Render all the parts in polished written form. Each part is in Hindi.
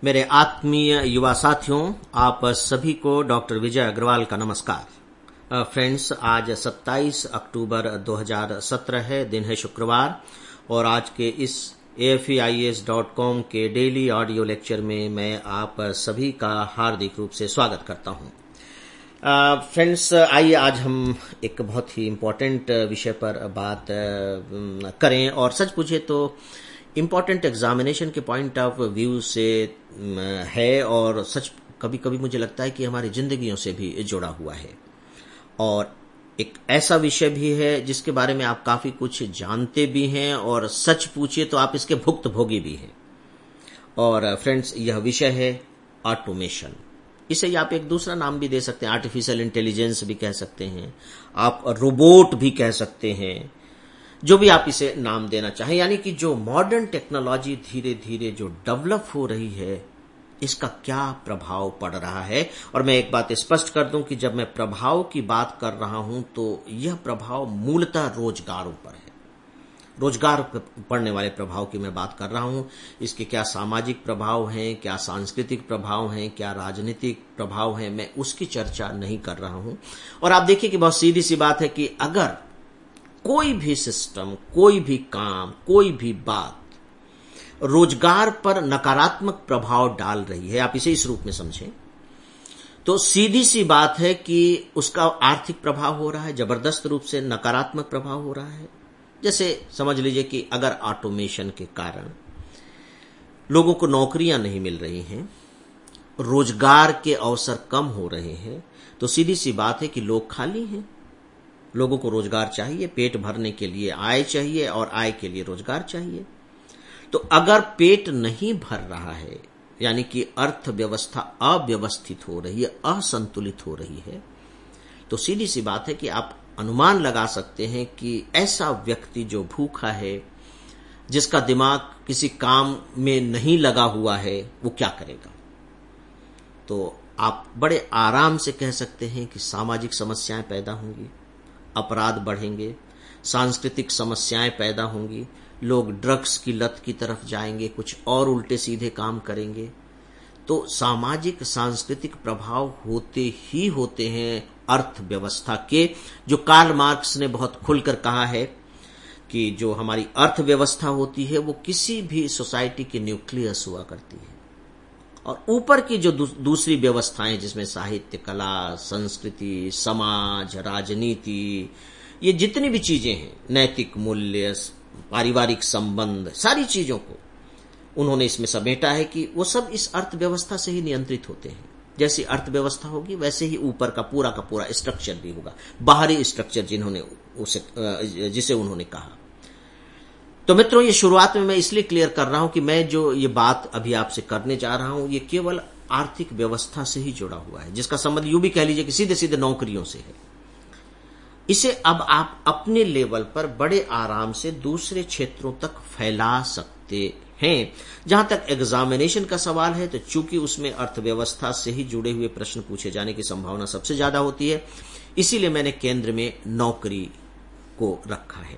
मेरे आत्मीय युवा साथियों, आप सभी को डॉक्टर विजय अग्रवाल का नमस्कार। फ्रेंड्स, आज 27 अक्टूबर 2017 है, दिन है शुक्रवार, और आज के इस AFEIAS.com के डेली ऑडियो लेक्चर में मैं आप सभी का हार्दिक रूप से स्वागत करता हूं। फ्रेंड्स, आइए आज हम एक बहुत ही इम्पोर्टेंट विषय पर बात करें, और सच पूछे तो इम्पोर्टेंट एग्जामिनेशन के पॉइंट ऑफ व्यू से है, और सच कभी कभी मुझे लगता है कि हमारी जिंदगियों से भी जुड़ा हुआ है, और एक ऐसा विषय भी है जिसके बारे में आप काफी कुछ जानते भी हैं, और सच पूछिए तो आप इसके भुक्तभोगी भी हैं। और फ्रेंड्स, यह विषय है ऑटोमेशन। इसे आप एक दूसरा नाम भी दे सकते हैं, आर्टिफिशियल इंटेलिजेंस भी कह सकते हैं, आप रोबोट भी कह सकते हैं, जो भी आप इसे नाम देना चाहें। यानी कि जो मॉडर्न टेक्नोलॉजी धीरे धीरे जो डेवलप हो रही है, इसका क्या प्रभाव पड़ रहा है। और मैं एक बात स्पष्ट कर दूं कि जब मैं प्रभाव की बात कर रहा हूं तो यह प्रभाव मूलतः रोजगारों पर है, रोजगार पर पड़ने वाले प्रभाव की मैं बात कर रहा हूं। इसके क्या सामाजिक प्रभाव हैं, क्या सांस्कृतिक प्रभाव हैं, क्या राजनीतिक प्रभाव हैं, मैं उसकी चर्चा नहीं कर रहा हूं। और आप देखिए कि बहुत सीधी सी बात है कि अगर कोई भी सिस्टम, कोई भी काम, कोई भी बात रोजगार पर नकारात्मक प्रभाव डाल रही है, आप इसे इस रूप में समझें, तो सीधी सी बात है कि उसका आर्थिक प्रभाव हो रहा है, जबरदस्त रूप से नकारात्मक प्रभाव हो रहा है। जैसे समझ लीजिए कि अगर ऑटोमेशन के कारण लोगों को नौकरियां नहीं मिल रही हैं, रोजगार के अवसर कम हो रहे हैं, तो सीधी सी बात है कि लोग खाली हैं। लोगों को रोजगार चाहिए, पेट भरने के लिए आय चाहिए, और आय के लिए रोजगार चाहिए। तो अगर पेट नहीं भर रहा है, यानी कि अर्थव्यवस्था अव्यवस्थित हो रही है, असंतुलित हो रही है, तो सीधी सी बात है कि आप अनुमान लगा सकते हैं कि ऐसा व्यक्ति जो भूखा है, जिसका दिमाग किसी काम में नहीं लगा हुआ है, वो क्या करेगा। तो आप बड़े आराम से कह सकते हैं कि सामाजिक समस्याएं पैदा होंगी, अपराध बढ़ेंगे, सांस्कृतिक समस्याएं पैदा होंगी, लोग ड्रग्स की लत की तरफ जाएंगे, कुछ और उल्टे सीधे काम करेंगे। तो सामाजिक सांस्कृतिक प्रभाव होते ही होते हैं अर्थव्यवस्था के, जो कार्ल मार्क्स ने बहुत खुलकर कहा है कि जो हमारी अर्थव्यवस्था होती है वो किसी भी सोसाइटी की न्यूक्लियस हुआ करती है, और ऊपर की जो दूसरी व्यवस्थाएं, जिसमें साहित्य, कला, संस्कृति, समाज, राजनीति, ये जितनी भी चीजें हैं, नैतिक मूल्य, पारिवारिक संबंध, सारी चीजों को उन्होंने इसमें समेटा है कि वो सब इस अर्थव्यवस्था से ही नियंत्रित होते हैं। जैसी अर्थव्यवस्था होगी वैसे ही ऊपर का पूरा स्ट्रक्चर भी होगा, बाहरी स्ट्रक्चर जिसे उन्होंने कहा। तो मित्रों, ये शुरुआत में मैं इसलिए क्लियर कर रहा हूं कि मैं जो ये बात अभी आपसे करने जा रहा हूं, ये केवल आर्थिक व्यवस्था से ही जुड़ा हुआ है, जिसका संबंध यूं भी कह लीजिए कि सीधे सीधे नौकरियों से है। इसे अब आप अपने लेवल पर बड़े आराम से दूसरे क्षेत्रों तक फैला सकते हैं। जहां तक एग्जामिनेशन का सवाल है, तो चूंकि उसमें अर्थव्यवस्था से ही जुड़े हुए प्रश्न पूछे जाने की संभावना सबसे ज्यादा होती है, इसीलिए मैंने केंद्र में नौकरी को रखा है।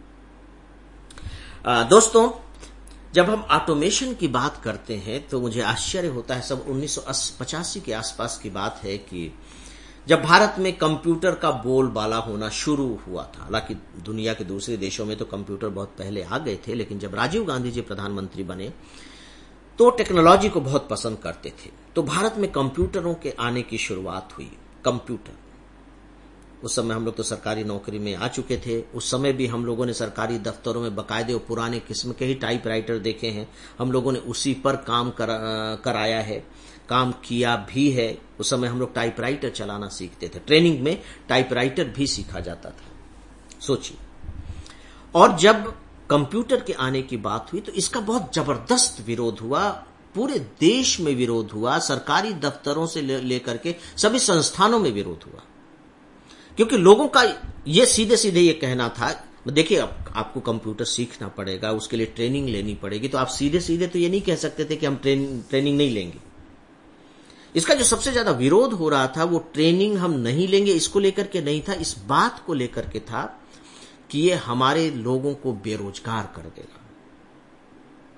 दोस्तों, जब हम ऑटोमेशन की बात करते हैं तो मुझे आश्चर्य होता है। सब 1985 के आसपास की बात है कि जब भारत में कंप्यूटर का बोलबाला होना शुरू हुआ था। हालांकि दुनिया के दूसरे देशों में तो कंप्यूटर बहुत पहले आ गए थे, लेकिन जब राजीव गांधी जी प्रधानमंत्री बने तो टेक्नोलॉजी को बहुत पसंद करते थे। तो भारत में कंप्यूटरों के आने की शुरुआत हुई। कंप्यूटर, उस समय हम लोग तो सरकारी नौकरी में आ चुके थे। उस समय भी हम लोगों ने सरकारी दफ्तरों में बकायदे और पुराने किस्म के ही टाइपराइटर देखे हैं। हम लोगों ने उसी पर काम कराया है, काम किया भी है। उस समय हम लोग टाइपराइटर चलाना सीखते थे, ट्रेनिंग में टाइपराइटर भी सीखा जाता था, सोचिए। और जब कंप्यूटर के आने की बात हुई तो इसका बहुत जबरदस्त विरोध हुआ, पूरे देश में विरोध हुआ, सरकारी दफ्तरों से लेकर के सभी संस्थानों में विरोध हुआ, क्योंकि लोगों का ये सीधे सीधे ये कहना था, देखिए आपको कंप्यूटर सीखना पड़ेगा, उसके लिए ट्रेनिंग लेनी पड़ेगी, तो आप सीधे सीधे तो ये नहीं कह सकते थे कि हम ट्रेनिंग नहीं लेंगे। इसका जो सबसे ज्यादा विरोध हो रहा था वो ट्रेनिंग हम नहीं लेंगे इसको लेकर के नहीं था, इस बात को लेकर के था कि ये हमारे लोगों को बेरोजगार कर देगा।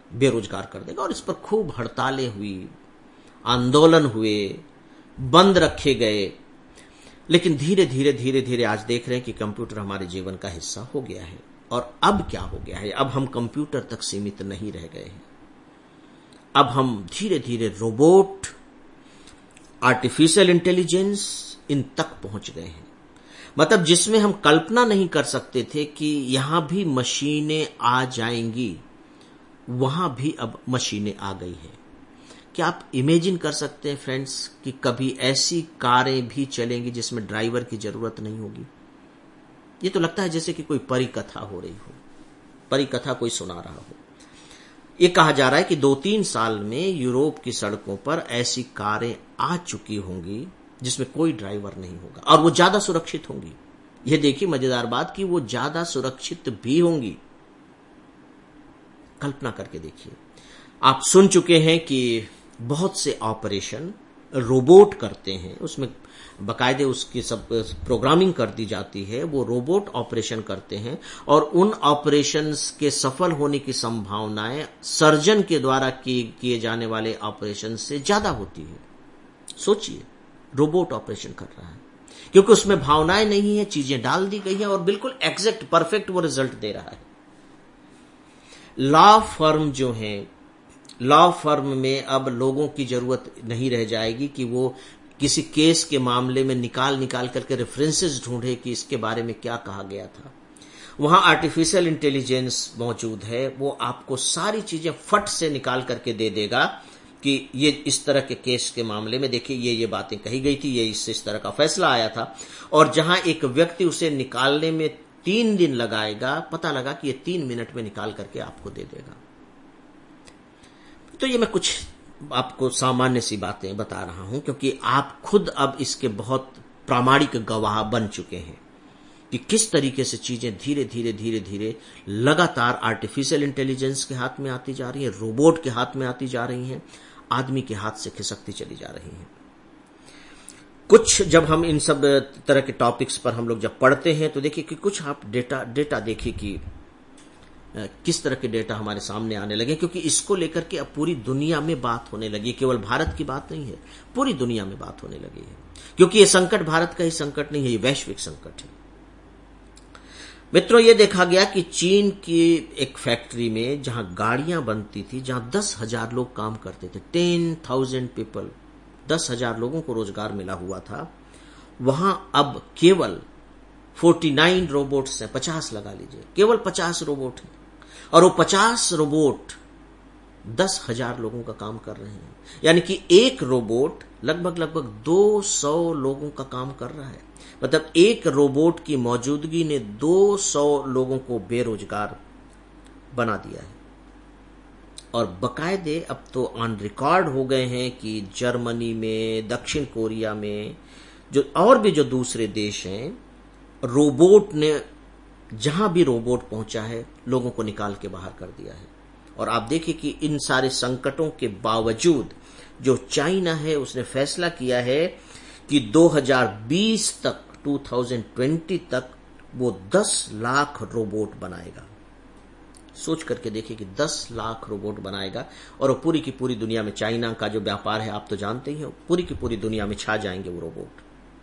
बेरोजगार कर देगा। और इस पर खूब हड़तालें हुई, आंदोलन हुए, बंद रखे गए। लेकिन धीरे धीरे धीरे धीरे आज देख रहे हैं कि कंप्यूटर हमारे जीवन का हिस्सा हो गया है। और अब क्या हो गया है, अब हम कंप्यूटर तक सीमित नहीं रह गए हैं। अब हम धीरे धीरे रोबोट, आर्टिफिशियल इंटेलिजेंस, इन तक पहुंच गए हैं। मतलब जिसमें हम कल्पना नहीं कर सकते थे कि यहां भी मशीनें आ जाएंगी, वहां भी अब मशीनें आ गई हैं। क्या आप इमेजिन कर सकते हैं फ्रेंड्स कि कभी ऐसी कारें भी चलेंगी जिसमें ड्राइवर की जरूरत नहीं होगी? ये तो लगता है जैसे कि कोई परी कथा हो रही हो, परी कथा कोई सुना रहा हो। ये कहा जा रहा है कि 2-3 साल में यूरोप की सड़कों पर ऐसी कारें आ चुकी होंगी जिसमें कोई ड्राइवर नहीं होगा, और वो ज्यादा सुरक्षित होंगी। ये देखिए मजेदार बात कि वो ज्यादा सुरक्षित भी होंगी। कल्पना करके देखिए। आप सुन चुके हैं कि बहुत से ऑपरेशन रोबोट करते हैं, उसमें बकायदे उसकी सब प्रोग्रामिंग कर दी जाती है, वो रोबोट ऑपरेशन करते हैं। और उन ऑपरेशंस के सफल होने की संभावनाएं सर्जन के द्वारा किए जाने वाले ऑपरेशन से ज्यादा होती है। सोचिए, रोबोट ऑपरेशन कर रहा है क्योंकि उसमें भावनाएं नहीं है, चीजें डाल दी गई हैं और बिल्कुल एग्जैक्ट परफेक्ट वो रिजल्ट दे रहा है। लॉ फर्म जो है, लॉ फर्म में अब लोगों की जरूरत नहीं रह जाएगी कि वो किसी केस के मामले में निकाल करके रेफरेंसेस ढूंढे कि इसके बारे में क्या कहा गया था। वहां आर्टिफिशियल इंटेलिजेंस मौजूद है, वो आपको सारी चीजें फट से निकाल करके दे देगा कि ये इस तरह के केस के मामले में देखिए ये बातें कही गई थी, ये इस तरह का फैसला आया था। और जहां एक व्यक्ति उसे निकालने में 3 दिन लगाएगा, पता लगा कि ये 3 मिनट में निकाल करके आपको दे देगा। तो ये मैं कुछ आपको सामान्य सी बातें बता रहा हूं क्योंकि आप खुद अब इसके बहुत प्रामाणिक गवाह बन चुके हैं कि किस तरीके से चीजें धीरे धीरे धीरे धीरे लगातार आर्टिफिशियल इंटेलिजेंस के हाथ में आती जा रही है, रोबोट के हाथ में आती जा रही हैं, आदमी के हाथ से खिसकती चली जा रही हैं। कुछ जब हम इन सब तरह के टॉपिक्स पर हम लोग जब पढ़ते हैं तो देखिए कि कुछ आप डेटा देखिए कि किस तरह के डेटा हमारे सामने आने लगे, क्योंकि इसको लेकर के अब पूरी दुनिया में बात होने लगी। केवल भारत की बात नहीं है, पूरी दुनिया में बात होने लगी है, क्योंकि ये संकट भारत का ही संकट नहीं है, ये वैश्विक संकट है। मित्रों, ये देखा गया कि चीन की एक फैक्ट्री में जहां गाड़ियां बनती थी, जहां 10,000 लोग काम करते थे, 10,000 पीपल, 10,000 लोगों को रोजगार मिला हुआ था, वहां अब केवल 49 रोबोट्स हैं। 50 लगा लीजिए, केवल 50 रोबोट हैं और वो 50 रोबोट 10,000 लोगों का काम कर रहे हैं। यानी कि एक रोबोट लगभग 200 लोगों का काम कर रहा है। मतलब एक रोबोट की मौजूदगी ने 200 लोगों को बेरोजगार बना दिया है। और बकायदे अब तो ऑन रिकॉर्ड हो गए हैं कि जर्मनी में, दक्षिण कोरिया में, और भी जो दूसरे देश हैं, रोबोट ने जहां भी रोबोट पहुंचा है लोगों को निकाल के बाहर कर दिया है। और आप देखिए कि इन सारे संकटों के बावजूद जो चाइना है उसने फैसला किया है कि 2020 तक, 2020 तक वो 10 लाख रोबोट बनाएगा। सोच करके देखिए कि 10 लाख रोबोट बनाएगा और वो पूरी की पूरी दुनिया में, चाइना का जो व्यापार है आप तो जानते ही हो, पूरी की पूरी दुनिया में छा जाएंगे वो रोबोट।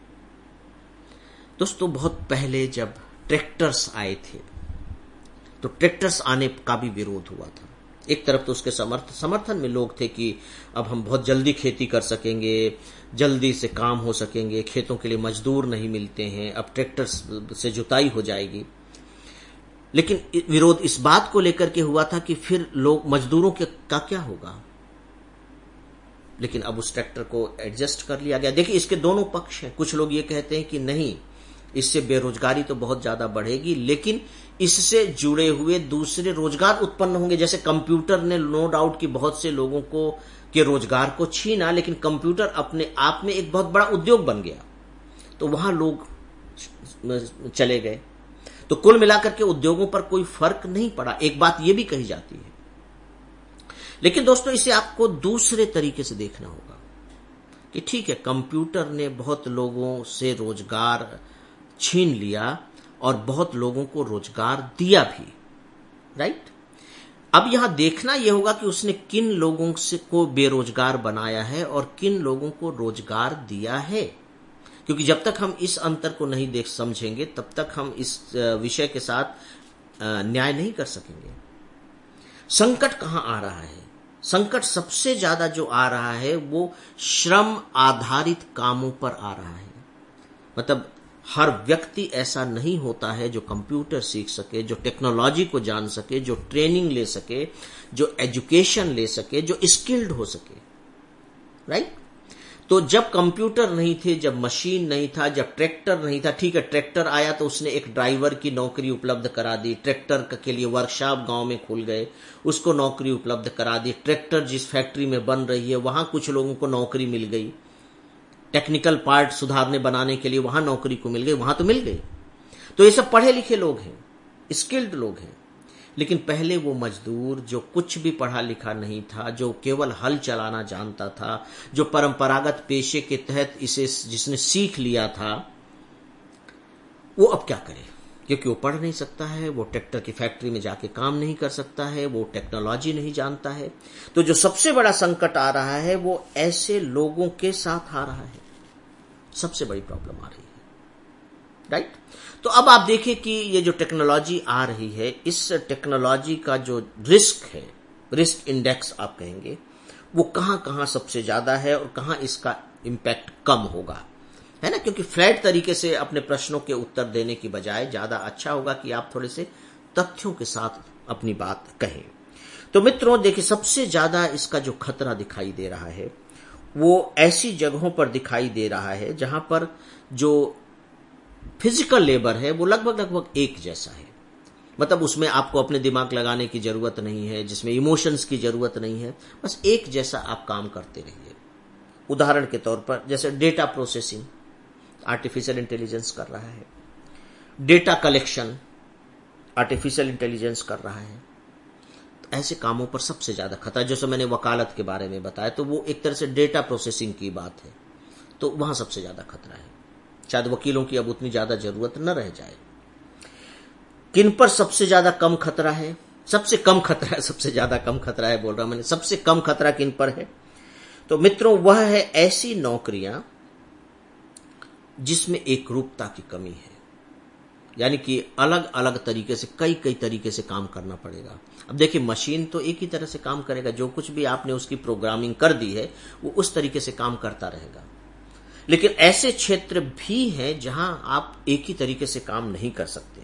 दोस्तों, बहुत पहले जब ट्रैक्टर्स आए थे तो ट्रैक्टर्स आने का भी विरोध हुआ था। एक तरफ तो उसके समर्थन में लोग थे कि अब हम बहुत जल्दी खेती कर सकेंगे, जल्दी से काम हो सकेंगे, खेतों के लिए मजदूर नहीं मिलते हैं, अब ट्रैक्टर्स से जुताई हो जाएगी। लेकिन विरोध इस बात को लेकर के हुआ था कि फिर लोग मजदूरों का क्या होगा। लेकिन अब उस ट्रैक्टर को एडजस्ट कर लिया गया। देखिए, इसके दोनों पक्ष हैं। कुछ लोग ये कहते हैं कि नहीं, इससे बेरोजगारी तो बहुत ज्यादा बढ़ेगी, लेकिन इससे जुड़े हुए दूसरे रोजगार उत्पन्न होंगे। जैसे कंप्यूटर ने नो डाउट कि बहुत से लोगों को के रोजगार को छीना, लेकिन कंप्यूटर अपने आप में एक बहुत बड़ा उद्योग बन गया, तो वहां लोग चले गए। तो कुल मिलाकर के उद्योगों पर कोई फर्क नहीं पड़ा, एक बात यह भी कही जाती है। लेकिन दोस्तों, इसे आपको दूसरे तरीके से देखना होगा कि ठीक है, कंप्यूटर ने बहुत लोगों से रोजगार छीन लिया और बहुत लोगों को रोजगार दिया भी, राइट। अब यहां देखना यह होगा कि उसने किन लोगों से को बेरोजगार बनाया है और किन लोगों को रोजगार दिया है, क्योंकि जब तक हम इस अंतर को नहीं देख समझेंगे तब तक हम इस विषय के साथ न्याय नहीं कर सकेंगे। संकट कहां आ रहा है? संकट सबसे ज्यादा जो आ रहा है वो श्रम आधारित कामों पर आ रहा है। मतलब हर व्यक्ति ऐसा नहीं होता है जो कंप्यूटर सीख सके, जो टेक्नोलॉजी को जान सके, जो ट्रेनिंग ले सके, जो एजुकेशन ले सके, जो स्किल्ड हो सके, राइट? तो जब कंप्यूटर नहीं थे, जब मशीन नहीं था, जब ट्रैक्टर नहीं था, ठीक है ट्रैक्टर आया तो उसने एक ड्राइवर की नौकरी उपलब्ध करा दी, ट्रैक्टर के लिए वर्कशॉप गांव में खुल गए, उसको नौकरी उपलब्ध करा दी, ट्रैक्टर जिस फैक्ट्री में बन रही है वहां कुछ लोगों को नौकरी मिल गई, टेक्निकल पार्ट सुधारने बनाने के लिए वहां नौकरी को मिल गई, वहां तो मिल गई। तो ये सब पढ़े लिखे लोग हैं, स्किल्ड लोग हैं। लेकिन पहले वो मजदूर जो कुछ भी पढ़ा लिखा नहीं था, जो केवल हल चलाना जानता था, जो परंपरागत पेशे के तहत इसे जिसने सीख लिया था, वो अब क्या करे? क्योंकि वो पढ़ नहीं सकता है, वो ट्रैक्टर की फैक्ट्री में जाके काम नहीं कर सकता है, वो टेक्नोलॉजी नहीं जानता है। तो जो सबसे बड़ा संकट आ रहा है वो ऐसे लोगों के साथ आ रहा है, सबसे बड़ी प्रॉब्लम आ रही है, राइट? तो अब आप देखिए कि ये जो टेक्नोलॉजी आ रही है, इस टेक्नोलॉजी का जो रिस्क है, रिस्क इंडेक्स आप कहेंगे, वो कहां कहां सबसे ज्यादा है और कहां इसका इंपैक्ट कम होगा, है ना? क्योंकि फ्लैट तरीके से अपने प्रश्नों के उत्तर देने की बजाय ज्यादा अच्छा होगा कि आप थोड़े से तथ्यों के साथ अपनी बात कहें। तो मित्रों देखिए, सबसे ज्यादा इसका जो खतरा दिखाई दे रहा है वो ऐसी जगहों पर दिखाई दे रहा है जहां पर जो फिजिकल लेबर है वो लगभग एक जैसा है। मतलब उसमें आपको अपने दिमाग लगाने की जरूरत नहीं है, जिसमें इमोशंस की जरूरत नहीं है, बस एक जैसा आप काम करते रहिए। उदाहरण के तौर पर जैसे डेटा प्रोसेसिंग आर्टिफिशियल इंटेलिजेंस कर रहा है, डेटा कलेक्शन आर्टिफिशियल इंटेलिजेंस कर रहा है। तो ऐसे कामों पर सबसे ज्यादा खतरा, जैसे मैंने वकालत के बारे में बताया, तो वो एक तरह से डेटा प्रोसेसिंग की बात है, तो वहां सबसे ज्यादा खतरा है। शायद वकीलों की अब उतनी ज्यादा जरूरत न रह जाए। किन पर सबसे ज्यादा कम खतरा है? सबसे कम खतरा है, सबसे ज्यादा कम खतरा है बोल रहा मैंने, सबसे कम खतरा किन पर है? तो मित्रों वह है ऐसी नौकरियां जिसमें एकरूपता की कमी है, यानी कि अलग अलग तरीके से कई तरीके से काम करना पड़ेगा। अब देखिए, मशीन तो एक ही तरह से काम करेगा, जो कुछ भी आपने उसकी प्रोग्रामिंग कर दी है वो उस तरीके से काम करता रहेगा। लेकिन ऐसे क्षेत्र भी हैं जहां आप एक ही तरीके से काम नहीं कर सकते।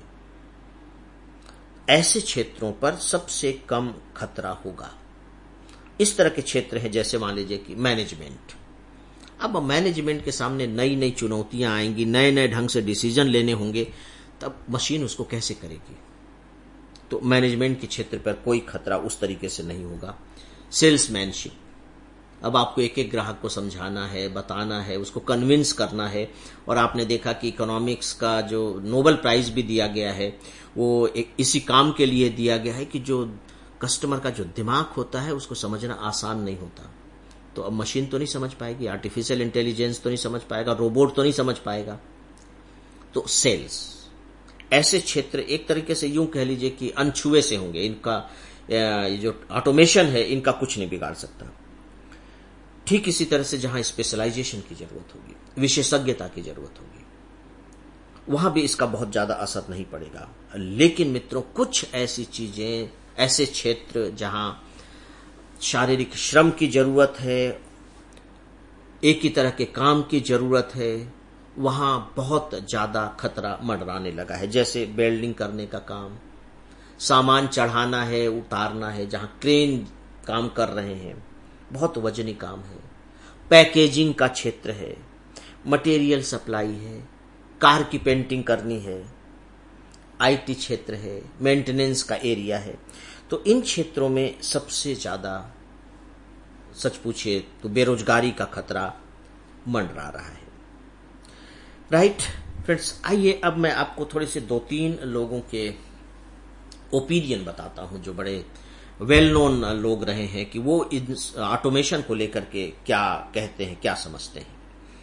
ऐसे क्षेत्रों पर सबसे कम खतरा होगा। इस तरह के क्षेत्र हैं जैसे मान लीजिए कि मैनेजमेंट। अब मैनेजमेंट के सामने नई नई चुनौतियां आएंगी, नए नए ढंग से डिसीजन लेने होंगे, तब मशीन उसको कैसे करेगी? तो मैनेजमेंट के क्षेत्र पर कोई खतरा उस तरीके से नहीं होगा। सेल्समैनशिप, अब आपको एक एक ग्राहक को समझाना है, बताना है, उसको कन्विंस करना है। और आपने देखा कि इकोनॉमिक्स का जो नोबेल प्राइज भी दिया गया है वो एक इसी काम के लिए दिया गया है कि जो कस्टमर का जो दिमाग होता है उसको समझना आसान नहीं होता। तो अब मशीन तो नहीं समझ पाएगी, आर्टिफिशियल इंटेलिजेंस तो नहीं समझ पाएगा, रोबोट तो नहीं समझ पाएगा। तो सेल्स, ऐसे क्षेत्र एक तरीके से यूं कह लीजिए कि अनछुए से होंगे। इनका जो ऑटोमेशन है इनका कुछ नहीं बिगाड़ सकता। ठीक इसी तरह से जहां स्पेशलाइजेशन की जरूरत होगी, विशेषज्ञता की जरूरत होगी, वहां भी इसका बहुत ज्यादा असर नहीं पड़ेगा। लेकिन मित्रों, कुछ ऐसी चीजें, ऐसे क्षेत्र जहां शारीरिक श्रम की जरूरत है, एक ही तरह के काम की जरूरत है, वहां बहुत ज्यादा खतरा मंडराने लगा है। जैसे वेल्डिंग करने का काम, सामान चढ़ाना है, उतारना है, जहां क्रेन काम कर रहे हैं, बहुत वजनी काम है। पैकेजिंग का क्षेत्र है, मटेरियल सप्लाई है, कार की पेंटिंग करनी है, आईटी क्षेत्र है, मेंटेनेंस का एरिया है। तो इन क्षेत्रों में सबसे ज्यादा, सच पूछिए तो बेरोजगारी का खतरा मंडरा रहा है। राइट फ्रेंड्स, आइए अब मैं आपको थोड़े से 2-3 लोगों के ओपिनियन बताता हूं जो बड़े वेल नोन लोग रहे हैं कि वो इन ऑटोमेशन को लेकर के क्या कहते हैं, क्या समझते हैं।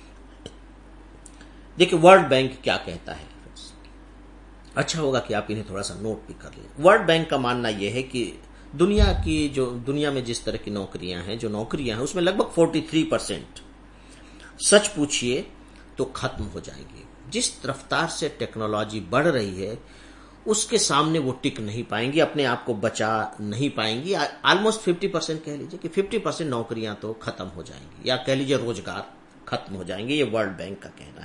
देखिए, वर्ल्ड बैंक क्या कहता है। अच्छा होगा कि आप इन्हें थोड़ा सा नोट भी कर लें। वर्ल्ड बैंक का मानना यह है कि दुनिया में जिस तरह की नौकरियां हैं उसमें लगभग 43% सच पूछिए तो खत्म हो जाएंगी। जिस रफ्तार से टेक्नोलॉजी बढ़ रही है उसके सामने वो टिक नहीं पाएंगी, अपने आप को बचा नहीं पाएंगी। ऑलमोस्ट 50% कह लीजिए कि 50% नौकरियां तो खत्म हो जाएंगी, या कह लीजिए रोजगार खत्म हो जाएंगे। ये वर्ल्ड बैंक का कहना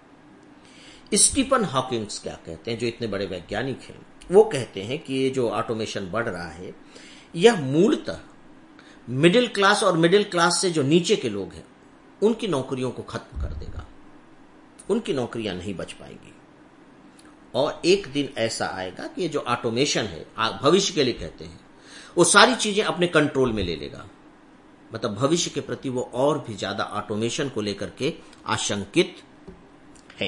है। स्टीफन हॉकिंग्स क्या कहते हैं, जो इतने बड़े वैज्ञानिक हैं, वो कहते हैं कि ये जो ऑटोमेशन बढ़ रहा है यह मूलतः मिडिल क्लास और मिडिल क्लास से जो नीचे के लोग हैं उनकी नौकरियों को खत्म कर देगा। उनकी नौकरियां नहीं बच पाएंगी। और एक दिन ऐसा आएगा कि ये जो ऑटोमेशन है, भविष्य के लिए कहते हैं, वो सारी चीजें अपने कंट्रोल में ले लेगा। मतलब भविष्य के प्रति वो और भी ज्यादा ऑटोमेशन को लेकर के आशंकित है।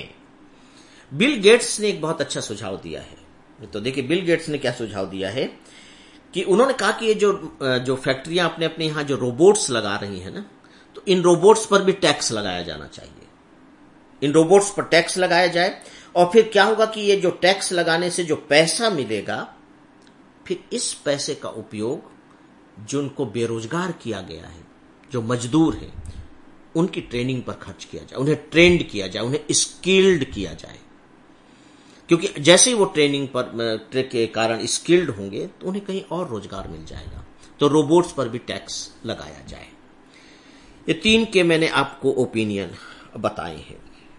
बिल गेट्स ने एक बहुत अच्छा सुझाव दिया है। तो देखिए बिल गेट्स ने क्या सुझाव दिया है कि उन्होंने कहा कि ये जो फैक्ट्रियां अपने अपने यहां जो रोबोट्स लगा रही हैं ना, तो इन रोबोट्स पर भी टैक्स लगाया जाना चाहिए। इन रोबोट्स पर टैक्स लगाया जाए और फिर क्या होगा कि ये जो टैक्स लगाने से जो पैसा मिलेगा, फिर इस पैसे का उपयोग जिनको बेरोजगार किया गया है, जो मजदूर हैं, उनकी ट्रेनिंग पर खर्च किया जाए, उन्हें ट्रेंड किया जाए, उन्हें स्किल्ड किया जाए। क्योंकि जैसे ही वो ट्रेनिंग पर के कारण स्किल्ड होंगे तो उन्हें कहीं और रोजगार मिल जाएगा। तो रोबोट्स पर भी टैक्स लगाया जाए। ये 3 के मैंने आपको ओपिनियन बताए हैं।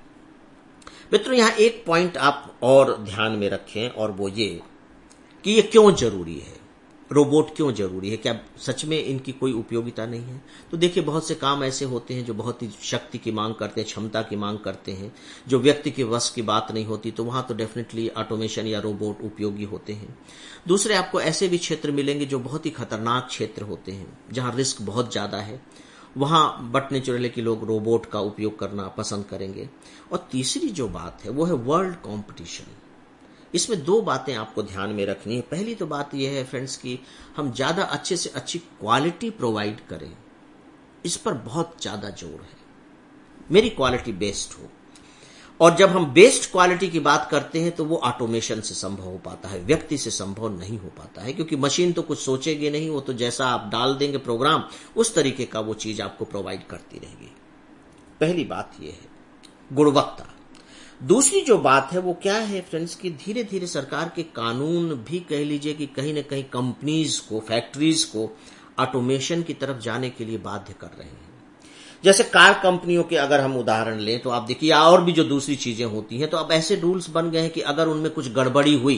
मित्रों, यहां एक पॉइंट आप और ध्यान में रखें, और वो ये कि ये क्यों जरूरी है, रोबोट क्यों जरूरी है। क्या सच में इनकी कोई उपयोगिता नहीं है? तो देखिए बहुत से काम ऐसे होते हैं जो बहुत ही शक्ति की मांग करते हैं, क्षमता की मांग करते हैं, जो व्यक्ति के वश की बात नहीं होती, तो वहां तो डेफिनेटली ऑटोमेशन या रोबोट उपयोगी होते हैं। दूसरे आपको ऐसे भी क्षेत्र मिलेंगे जो बहुत ही खतरनाक क्षेत्र होते हैं, जहां रिस्क बहुत ज्यादा है, वहां बटने चुड़ैले के लोग रोबोट का उपयोग करना पसंद करेंगे। और तीसरी जो बात है वो है वर्ल्ड कंपटीशन। इसमें 2 बातें आपको ध्यान में रखनी है। पहली तो बात यह है फ्रेंड्स कि हम ज्यादा अच्छे से अच्छी क्वालिटी प्रोवाइड करें, इस पर बहुत ज्यादा जोर है। मेरी क्वालिटी बेस्ट हो, और जब हम बेस्ट क्वालिटी की बात करते हैं तो वो ऑटोमेशन से संभव हो पाता है, व्यक्ति से संभव नहीं हो पाता है। क्योंकि मशीन तो कुछ सोचेगी नहीं, वो तो जैसा आप डाल देंगे प्रोग्राम, उस तरीके का वो चीज आपको प्रोवाइड करती रहेगी। पहली बात ये है गुणवत्ता। दूसरी जो बात है वो क्या है फ्रेंड्स कि धीरे धीरे सरकार के कानून भी कह लीजिए कि कहीं ना कहीं कंपनीज को, फैक्ट्रीज को ऑटोमेशन की तरफ जाने के लिए बाध्य कर रहे हैं। जैसे कार कंपनियों के अगर हम उदाहरण लें तो आप देखिए, और भी जो दूसरी चीजें होती हैं, तो अब ऐसे रूल्स बन गए हैं कि अगर उनमें कुछ गड़बड़ी हुई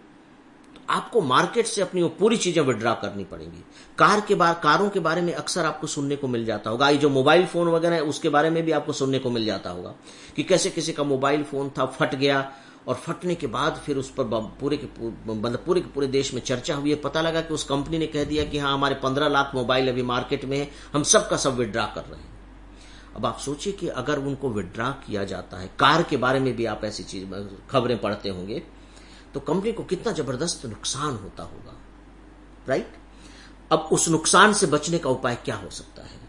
तो आपको मार्केट से अपनी वो पूरी चीजें विड्रॉ करनी पड़ेंगी। कारों के बारे में अक्सर आपको सुनने को मिल जाता होगा, ये जो मोबाइल फोन वगैरह है उसके बारे में भी आपको सुनने को मिल जाता होगा कि कैसे किसी का मोबाइल फोन था, फट गया, और फटने के बाद फिर उस पर पूरे के पूरे देश में चर्चा हुई है। पता लगा कि उस कंपनी ने कह दिया कि हाँ, हमारे 15 लाख मोबाइल अभी मार्केट में है, हम सबका सब विड्रॉ कर रहे हैं। अब आप सोचिए कि अगर उनको विड्रॉ किया जाता है, कार के बारे में भी आप ऐसी चीज खबरें पढ़ते होंगे, तो कंपनी को कितना जबरदस्त नुकसान होता होगा, राइट? अब उस नुकसान से बचने का उपाय क्या हो सकता है?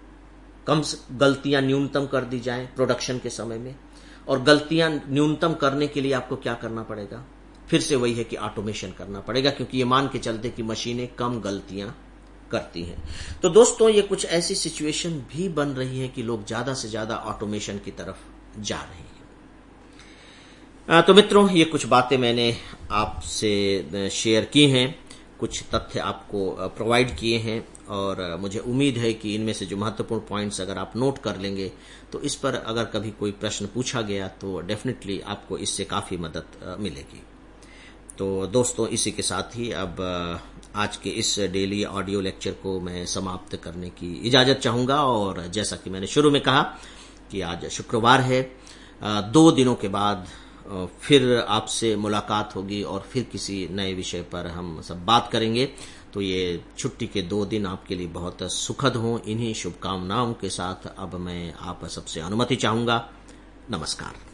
गलतियां न्यूनतम कर दी जाएं प्रोडक्शन के समय में, और गलतियां न्यूनतम करने के लिए आपको क्या करना पड़ेगा? फिर से वही है कि ऑटोमेशन करना पड़ेगा, क्योंकि ये मान के चलते कि मशीनें कम गलतियां करती हैं। तो दोस्तों, ये कुछ ऐसी सिचुएशन भी बन रही है कि लोग ज्यादा से ज्यादा ऑटोमेशन की तरफ जा रहे हैं। तो मित्रों, ये कुछ बातें मैंने आपसे शेयर की हैं, कुछ तथ्य आपको प्रोवाइड किए हैं, और मुझे उम्मीद है कि इनमें से जो महत्वपूर्ण पॉइंट्स अगर आप नोट कर लेंगे तो इस पर अगर कभी कोई प्रश्न पूछा गया तो डेफिनेटली आपको इससे काफी मदद मिलेगी। तो दोस्तों, इसी के साथ ही अब आज के इस डेली ऑडियो लेक्चर को मैं समाप्त करने की इजाजत चाहूंगा। और जैसा कि मैंने शुरू में कहा कि आज शुक्रवार है, 2 दिनों के बाद फिर आपसे मुलाकात होगी और फिर किसी नए विषय पर हम सब बात करेंगे। तो ये छुट्टी के 2 दिन आपके लिए बहुत सुखद हों। इन्हीं शुभकामनाओं के साथ अब मैं आप सबसे अनुमति चाहूंगा। नमस्कार।